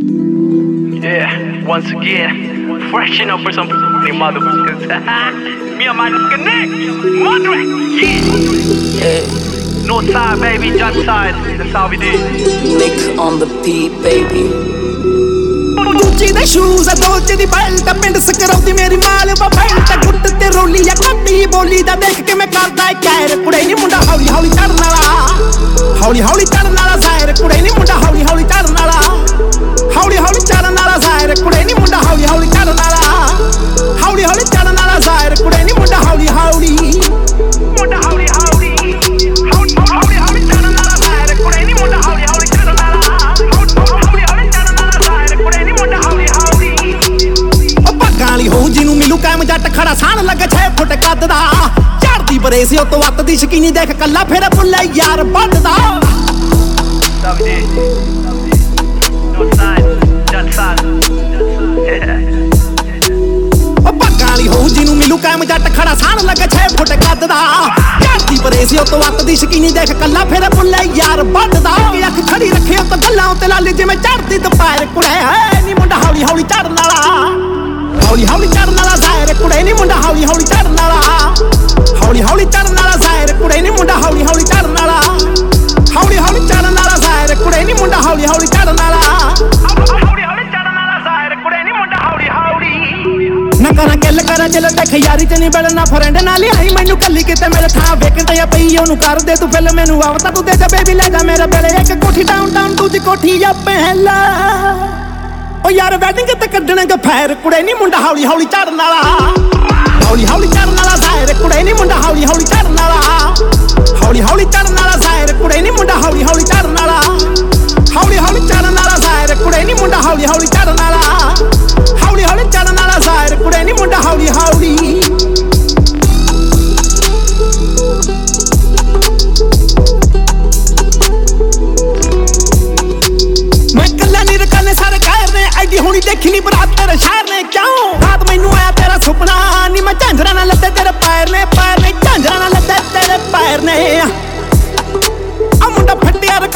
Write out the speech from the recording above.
Yeah, once again, freshen up for some motherfuckers. Me and my nigga Nick, mother, yeah. Northside, baby, Jumpside, that's how we do. Nick on the beat, baby. Gucci ਦੇ shoes ਆ Dolce ਦੀ belt ਪਿੰਡ ਸਕਰਾਉਂਦੀ ਮੇਰੀ ਮਾਲ ਵਾ belt ਗੁੱਟ ਤੇ ਰੋਲੀ ਆ ਕੱਟੀ ਬੋਲੀ ਦਾ ਦੇਖ ਕੇ ਮੈਂ ਕਰਦਾ ਏ ਕੈਰ ਕੁੜੇ ਨੀ ਮੁੰਡਾ ਹੌਲੀ ਹੌਲੀ ਚੜਨ ਵਾਲਾ ਹੌਲੀ ਹੌਲੀ ਚੜਨ ਵਾਲਾ ਜ਼ਾਹਿਰ ਕੁੜੇ ਨੀ ਮੁੰਡਾ ਹੌਲੀ ਹੌਲੀ ਚੜਨ ਵਾਲਾ ਹੌਲੀ ਹੌਲੀ ਚੜਨ ਵਾਲਾ ਜ਼ਾਹਿਰ ਕੁੜੇ ਨੀ ਮੁੰਡਾ ਹੌਲੀ ਹੌਲੀ ਚੜਨ ਵਾਲਾ ਹੌਲੀ ਹੌਲੀ ਚੜਨ ਵਾਲਾ ਜ਼ਾਹਿਰ ਕੁੜੇ ਨੀ ਮੁੰਡਾ ਹੌਲੀ ਹੌਲੀ ਮੁੰਡਾ ਹੌਲੀ ਹੌਲੀ ਹੌਲੀ ਹੌਲੀ ਚੜਨ ਵਾਲਾ ਜ਼ਾਹਿਰ ਕੁੜੇ ਨੀ ਮੁੰਡਾ ਹੌਲੀ ਹੌਲੀ ਚੜਨ ਵਾਲਾ ਗਾਲੀ ਹੋ ਜਿਹਨੂੰ ਮਿਲੂ ਕਾਇਮ ਜੱਟ ਖੜਾ ਸਾਣ ਲੱਗੇ 6 ਫੁੱਟ ਕੱਦ ਦਾ ਝੜਦੀ ਬਰੇ ਸੀ ਉਹ ਤੋਂ ਵੱਤ ਦੀ ਸ਼ਕੀਨੀ ਦੇਖ ਕੱਲਾ ਫੇਰ ਬੁੱਲੇ ਯਾਰ ਵੱਢਦਾ ਉਹ ਗਾਲੀ ਹੋ ਜਿਹਨੂੰ ਮਿਲੂ ਕਾਇਮ ਜੱਟ ਖੜਾ ਸਾਣ ਲੱਗੇ 6 ਫੁੱਟ ਕੱਦ ਦਾ ਝੜਦੀ ਬਰੇ ਸੀ ਉਹ ਤੋਂ ਵੱਤ ਦੀ ਸ਼ਕੀਨੀ ਦੇਖ ਕੱਲਾ ਫੇਰ ਬੁੱਲੇ ਯਾਰ ਵੱਢਦਾ ਅੱਖ ਖੜੀ ਰੱਖੇ ਉਹ ਤਾਂ ਗੱਲਾਂ ਉੱਤੇ ਲਾਲੀ ਜਿਵੇਂ ਚੜਦੀ ਦੁਪਹਿਰ ਕੁੜੇ ਨੀ ਮੁੰਡਾ ਹੌਲੀ ਹੌਲੀ ਚੜਨ ਵਾਲਾ ਹੌਲੀ ਹੌਲੀ ਚੜਨ ਵਾਲਾ ਜ਼ਾਹਿਰ ਕੁੜੇ ਨੀ ਮੁੰਡਾ ਹੌਲੀ ਹੌਲੀ ਚੜਨ ਵਾਲਾ ਹੌਲੀ ਹੌਲੀ ਚੜਨ ਵਾਲਾ ਜ਼ਾਹਿਰ ਕੁੜੇ ਨੀ ਮੁੰਡਾ ਹੌਲੀ ਹੌਲੀ ਚੜਨ ਵਾਲਾ ਹੌਲੀ ਹੌਲੀ ਚੜਨ ਵਾਲਾ ਜ਼ਾਹਿਰ ਕੁੜੇ ਨੀ ਮੁੰਡਾ ਹੌਲੀ ਹੌਲੀ ਚੜਨ ਵਾਲਾ ਹੌਲੀ ਹੌਲੀ ਚੜਨ ਵਾਲਾ ਜ਼ਾਹਿਰ ਕੁੜੇ ਨੀ ਮੁੰਡਾ ਹੌਲੀ ਹੌਲੀ ਨਾ ਕਰਾਂ ਗੱਲ ਕਰਾਂ ਚਲ ਦੇਖ ਯਾਰੀ ਤੇ ਨਹੀਂ ਬੜਨਾ ਫਰੈਂਡ ਨਾਲ ਆਈ ਮੈਨੂੰ ਕੱਲੀ ਕਿਤੇ ਮੇਰੇ ਥਾਂ ਵੇਖਣ ਤੇ ਪਈ ਉਹਨੂੰ ਕਰ ਦੇ ਤੂੰ ਫਿਲਮ ਮੈਨੂੰ ਆਵਤਾ ਤੂੰ ਦੇ ਜਾ ਬੇਬੀ ਲੈ ਜਾ ਮੇਰੇ ਵੇਲੇ ਇੱਕ ਕੋਠੀ ਡਾਊਨ ਦੂਜੀ ਕੋਠੀ ਆ ਪਹਿਲਾ ਓ ਯਾਰ ਵੈਡਿੰਗ ਤੇ ਕੱਢਣੇ ਗਫੈਰ ਕੁੜੇ ਨੀ ਮੁੰਡਾ ਹੌਲੀ ਹੌਲੀ ਚੜਨ ਵਾਲਾ ਹੌਲੀ ਹੌਲੀ ਚੜਨ ਵਾਲਾ ਜ਼ਾਹਿਰ ਕੁੜੇ ਨੀ ਮੁੰਡਾ ਹੌਲੀ ਹੌਲੀ ਚੜਨ ਵਾਲਾ ਹੌਲੀ ਹੌਲੀ ਚੜਨ ਵਾਲਾ ਜ਼ਾਹਿਰ ਕੁੜੇ ਨੀ ਮੁੰਡਾ ਹੌਲੀ ਹੌਲੀ ਚੜਨ ਵਾਲਾ ਹੌਲੀ ਹੌਲੀ ਚੜਨ ਵਾਲਾ ਜ਼ਾਹਿਰ ਕੁੜੇ ਨੀ ਮੁੰਡਾ ਹੌਲੀ ਹੌਲੀ ਚੜਨ ਵਾਲਾ ਹੌਲੀ ਹੌਲੀ ਚੜਨ ਵਾਲਾ ਜ਼ਾਹਿਰ ਕੁੜੇ ਨੀ ਮੁੰਡਾ ਹੌਲੀ ਹੌਲੀ ਸਾਰੇ ਕਹਿਰ ਨੇ ਐਡੀ ਹੋਣੀ ਦੇਖੀ ਨੀ ਬਰਾਤ ਤੇਰੇ ਸ਼ਹਿਰ ਨੇ ਕਿਉਂ ਰਾਤ ਮੈਨੂੰ ਆਇਆ ਤੇਰਾ ਸੁਪਨਾ ਨੀ ਮੈਂ ਝਾਂਜਰਾਂ ਨਾਲ ਲੱਦੇ ਤੇਰੇ ਪੈਰ ਨੇ ਝਾਂਜਰਾਂ ਨਾਲ ਲੱਦੇ ਤੇਰੇ ਪੈਰ ਨੇ ਆ ਮੁੰਡਾ ਫੱਟਿਆ